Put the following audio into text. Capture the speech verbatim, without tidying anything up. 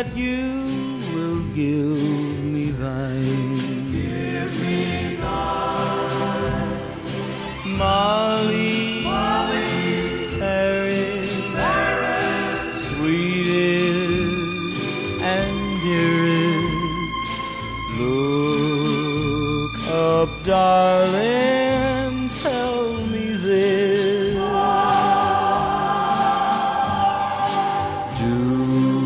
that you will give me thine. Give me thine. Molly, Molly, fairest, fairest, sweetest, and dearest, look up, darling.